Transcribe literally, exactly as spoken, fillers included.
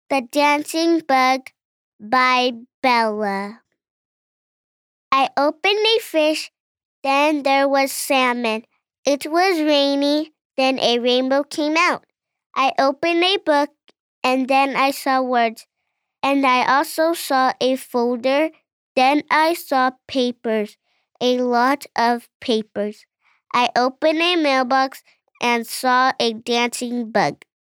The Dancing Bug by Bella. I opened a fish, then there was salmon. It was rainy, then a rainbow came out. I opened a book, and then I saw words. And I also saw a folder, then I saw papers, a lot of papers. I opened a mailbox and saw a dancing bug.